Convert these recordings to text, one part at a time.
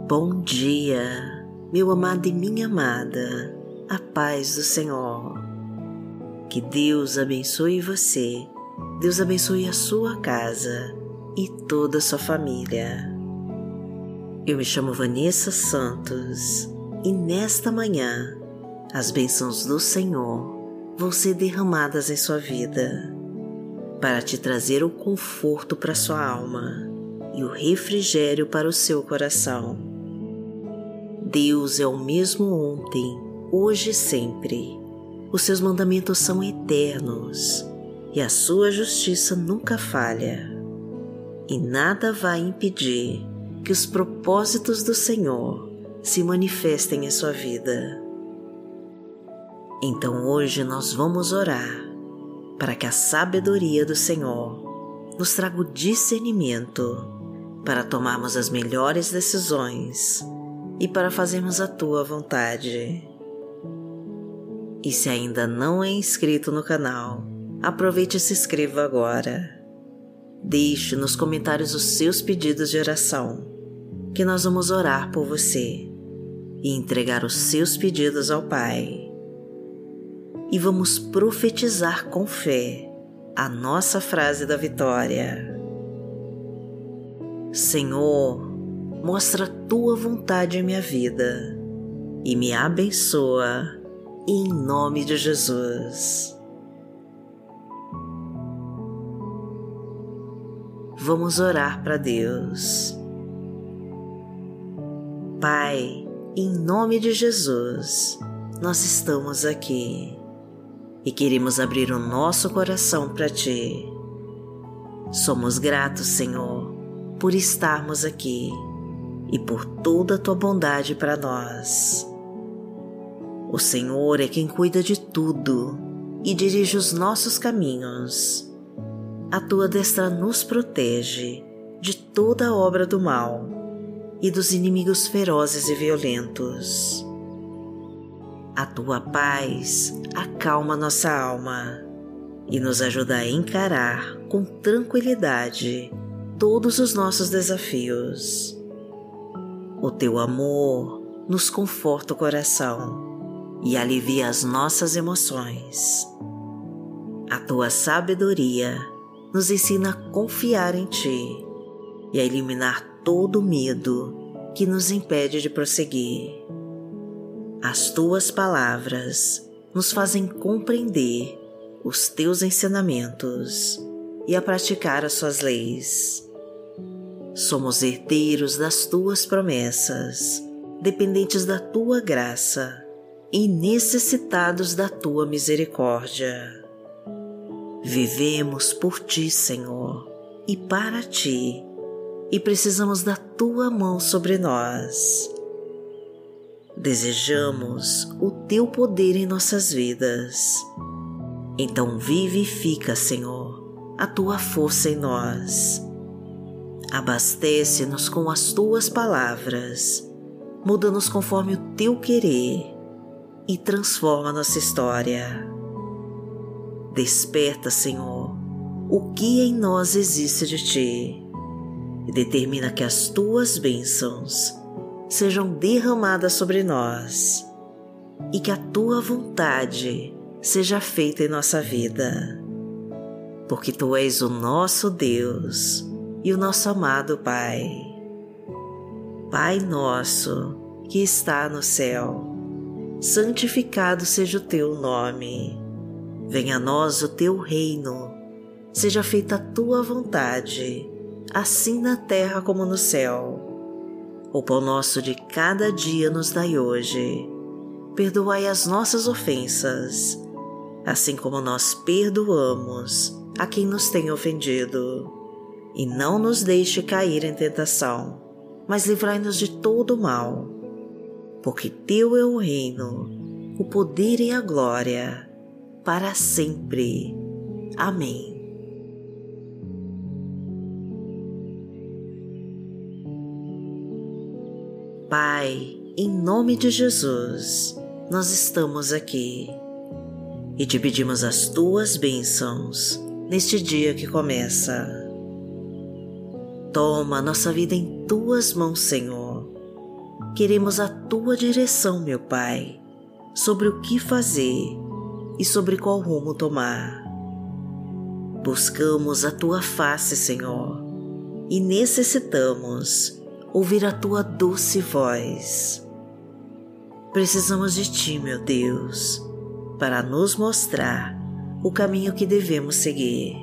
Bom dia, meu amado e minha amada, a paz do Senhor. Que Deus abençoe você, Deus abençoe a sua casa e toda a sua família. Eu me chamo Vanessa Santos e nesta manhã as bênçãos do Senhor vão ser derramadas em sua vida para te trazer o conforto para sua alma e o refrigério para o seu coração. Deus é o mesmo ontem, hoje e sempre. Os seus mandamentos são eternos e a sua justiça nunca falha. E nada vai impedir que os propósitos do Senhor se manifestem em sua vida. Então hoje nós vamos orar para que a sabedoria do Senhor nos traga o discernimento para tomarmos as melhores decisões e para fazermos a tua vontade. E se ainda não é inscrito no canal, aproveite e se inscreva agora. Deixe nos comentários os seus pedidos de oração, que nós vamos orar por você e entregar os seus pedidos ao Pai. E vamos profetizar com fé a nossa frase da vitória. Senhor, mostra a tua vontade em minha vida e me abençoa em nome de Jesus. Vamos orar para Deus. Pai, em nome de Jesus, nós estamos aqui e queremos abrir o nosso coração para Ti. Somos gratos, Senhor, por estarmos aqui e por toda a Tua bondade para nós. O Senhor é quem cuida de tudo e dirige os nossos caminhos. A Tua destra nos protege de toda obra do mal e dos inimigos ferozes e violentos. A Tua paz acalma nossa alma e nos ajuda a encarar com tranquilidade todos os nossos desafios. O Teu amor nos conforta o coração e alivia as nossas emoções. A Tua sabedoria nos ensina a confiar em Ti e a eliminar todo o medo que nos impede de prosseguir. As Tuas palavras nos fazem compreender os Teus ensinamentos e a praticar as Suas leis. Somos herdeiros das Tuas promessas, dependentes da Tua graça e necessitados da Tua misericórdia. Vivemos por Ti, Senhor, e para Ti, e precisamos da Tua mão sobre nós. Desejamos o Teu poder em nossas vidas. Então vivifica, Senhor, a Tua força em nós. Abastece-nos com as Tuas palavras, muda-nos conforme o Teu querer e transforma nossa história. Desperta, Senhor, o que em nós existe de Ti e determina que as Tuas bênçãos sejam derramadas sobre nós e que a Tua vontade seja feita em nossa vida, porque Tu és o nosso Deus e o nosso amado Pai. Pai nosso que está no céu, santificado seja o Teu nome. Venha a nós o Teu reino, seja feita a Tua vontade, assim na terra como no céu. O pão nosso de cada dia nos dai hoje. Perdoai as nossas ofensas, assim como nós perdoamos a quem nos tem ofendido. E não nos deixe cair em tentação, mas livrai-nos de todo o mal. Porque Teu é o reino, o poder e a glória, para sempre. Amém. Pai, em nome de Jesus, nós estamos aqui e Te pedimos as Tuas bênçãos neste dia que começa. Toma nossa vida em Tuas mãos, Senhor, queremos a Tua direção, meu Pai, sobre o que fazer e sobre qual rumo tomar. Buscamos a Tua face, Senhor, e necessitamos ouvir a Tua doce voz. Precisamos de Ti, meu Deus, para nos mostrar o caminho que devemos seguir.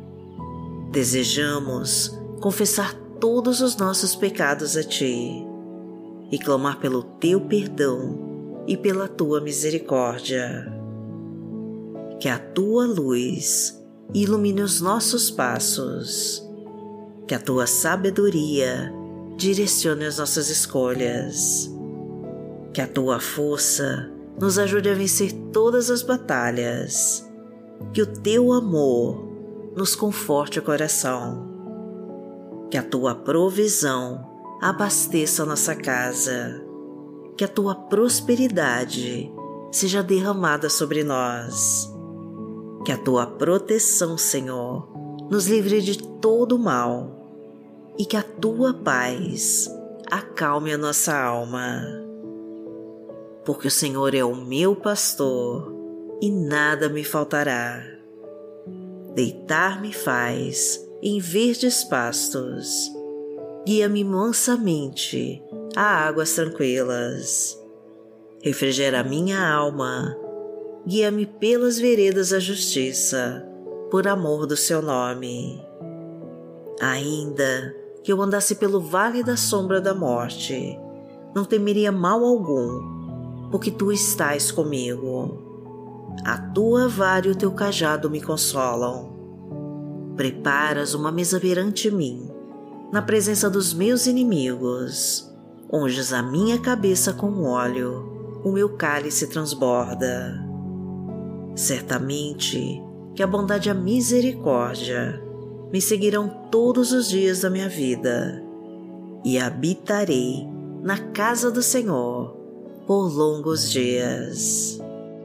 Desejamos confessar todos os nossos pecados a Ti e clamar pelo Teu perdão e pela Tua misericórdia. Que a Tua luz ilumine os nossos passos, que a Tua sabedoria direcione as nossas escolhas, que a Tua força nos ajude a vencer todas as batalhas, que o Teu amor nos conforte o coração, que a Tua provisão abasteça a nossa casa, que a Tua prosperidade seja derramada sobre nós, que a Tua proteção, Senhor, nos livre de todo o mal e que a Tua paz acalme a nossa alma. Porque o Senhor é o meu pastor e nada me faltará. Deitar-me faz em verdes pastos, guia-me mansamente a águas tranquilas. Refrigera minha alma, guia-me pelas veredas da justiça, por amor do Seu nome. Ainda que eu andasse pelo vale da sombra da morte, não temeria mal algum, porque Tu estás comigo. A Tua vara e o Teu cajado me consolam. Preparas uma mesa perante mim, na presença dos meus inimigos. Unges a minha cabeça com óleo, o meu cálice transborda. Certamente que a bondade e a misericórdia me seguirão todos os dias da minha vida, e habitarei na casa do Senhor por longos dias.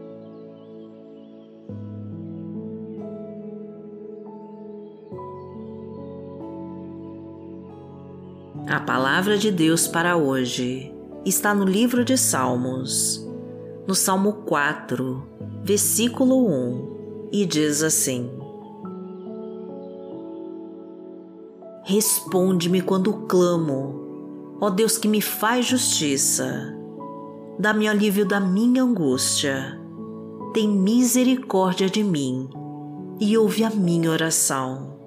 A palavra de Deus para hoje está no livro de Salmos, no Salmo 4, versículo 1, e diz assim: Responde-me quando clamo, ó Deus que me faz justiça. Dá-me alívio da minha angústia. Tem misericórdia de mim e ouve a minha oração.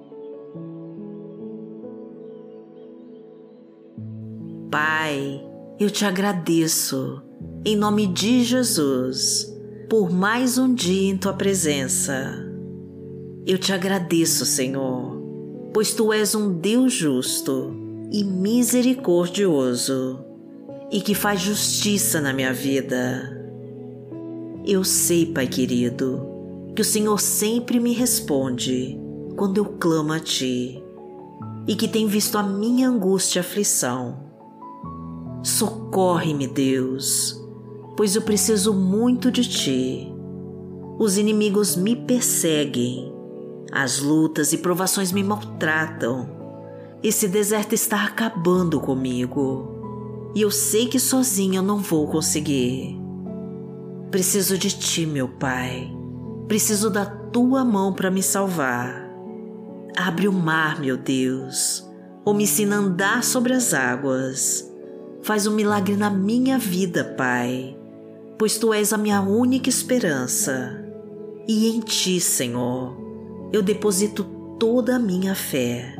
Pai, eu Te agradeço, em nome de Jesus, por mais um dia em Tua presença. Eu Te agradeço, Senhor, pois Tu és um Deus justo e misericordioso e que faz justiça na minha vida. Eu sei, Pai querido, que o Senhor sempre me responde quando eu clamo a Ti e que tem visto a minha angústia e aflição. Socorre-me, Deus, pois eu preciso muito de Ti. Os inimigos me perseguem, as lutas e provações me maltratam. Esse deserto está acabando comigo e eu sei que sozinha eu não vou conseguir. Preciso de Ti, meu Pai. Preciso da Tua mão para me salvar. Abre o mar, meu Deus, ou me ensina a andar sobre as águas. Faz um milagre na minha vida, Pai, pois Tu és a minha única esperança. E em Ti, Senhor, eu deposito toda a minha fé.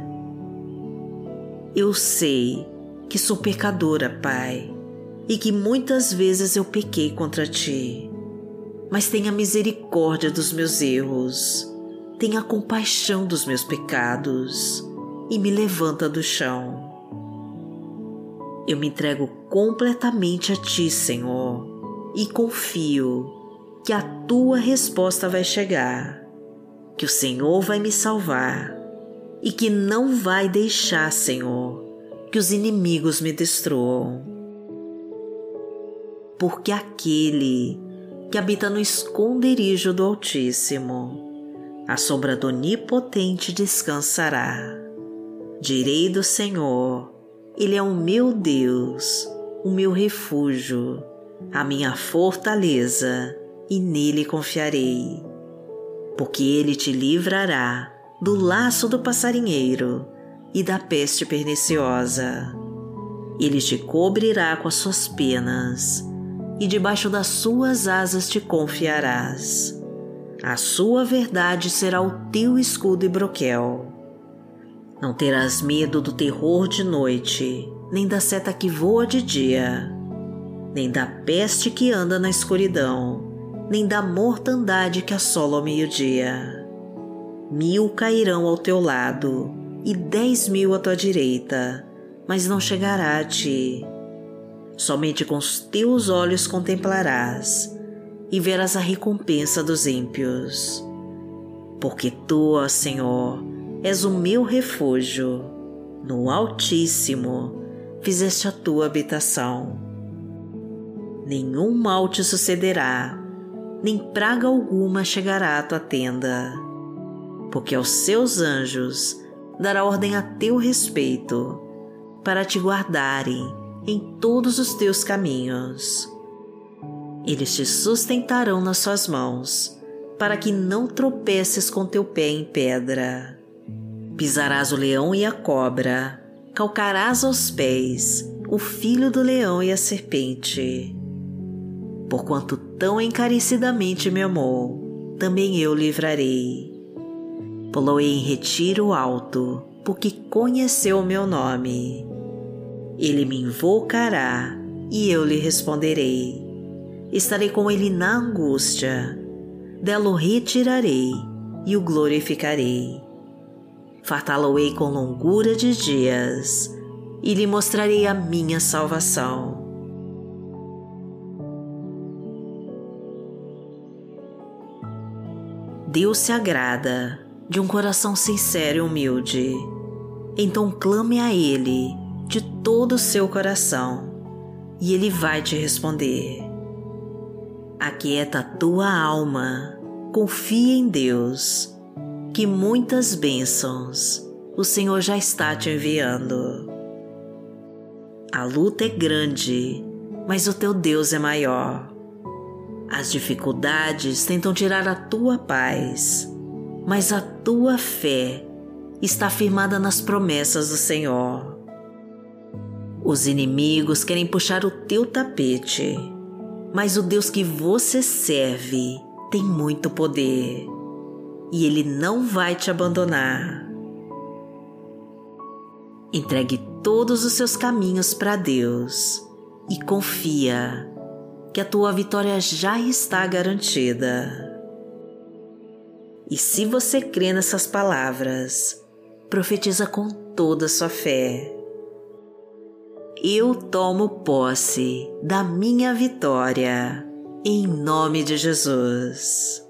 Eu sei que sou pecadora, Pai, e que muitas vezes eu pequei contra Ti. Mas tenha misericórdia dos meus erros, tenha compaixão dos meus pecados e me levanta do chão. Eu me entrego completamente a Ti, Senhor, e confio que a Tua resposta vai chegar, que o Senhor vai me salvar e que não vai deixar, Senhor, que os inimigos me destruam. Porque aquele que habita no esconderijo do Altíssimo, à sombra do Onipotente descansará. Direi do Senhor: Ele é o meu Deus, o meu refúgio, a minha fortaleza, e nele confiarei. Porque ele te livrará do laço do passarinheiro e da peste perniciosa. Ele te cobrirá com as suas penas, e debaixo das suas asas te confiarás. A sua verdade será o teu escudo e broquel. Não terás medo do terror de noite, nem da seta que voa de dia, nem da peste que anda na escuridão, nem da mortandade que assola ao meio-dia. 1000 cairão ao teu lado e 10.000 à tua direita, mas não chegará a ti. Somente com os teus olhos contemplarás e verás a recompensa dos ímpios. Porque tu, ó Senhor, és o meu refúgio, no Altíssimo fizeste a tua habitação. Nenhum mal te sucederá, nem praga alguma chegará à tua tenda, porque aos seus anjos dará ordem a teu respeito, para te guardarem em todos os teus caminhos. Eles te sustentarão nas suas mãos, para que não tropeces com teu pé em pedra. Pisarás o leão e a cobra, calcarás aos pés o filho do leão e a serpente. Porquanto tão encarecidamente me amou, também eu livrarei. Poloei em retiro alto, porque conheceu o meu nome. Ele me invocará e eu lhe responderei. Estarei com ele na angústia, dela o retirarei e o glorificarei. Fartá-lo-ei com longura de dias e lhe mostrarei a minha salvação. Deus se agrada de um coração sincero e humilde. Então clame a Ele de todo o seu coração, e Ele vai te responder. Aquieta a tua alma, confia em Deus, que muitas bênçãos o Senhor já está te enviando. A luta é grande, mas o teu Deus é maior. As dificuldades tentam tirar a tua paz, mas a tua fé está firmada nas promessas do Senhor. Os inimigos querem puxar o teu tapete, mas o Deus que você serve tem muito poder e Ele não vai te abandonar. Entregue todos os seus caminhos para Deus e confia que a tua vitória já está garantida. E se você crê nessas palavras, profetiza com toda a sua fé. Eu tomo posse da minha vitória, em nome de Jesus.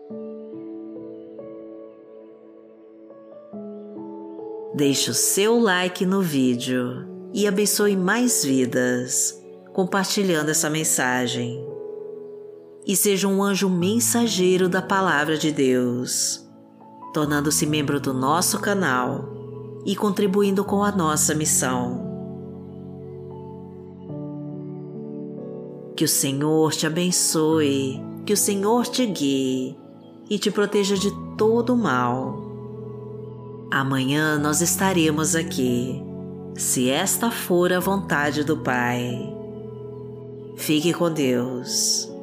Deixe o seu like no vídeo e abençoe mais vidas, compartilhando essa mensagem. E seja um anjo mensageiro da Palavra de Deus, tornando-se membro do nosso canal e contribuindo com a nossa missão. Que o Senhor te abençoe, que o Senhor te guie e te proteja de todo o mal. Amanhã nós estaremos aqui, se esta for a vontade do Pai. Fique com Deus.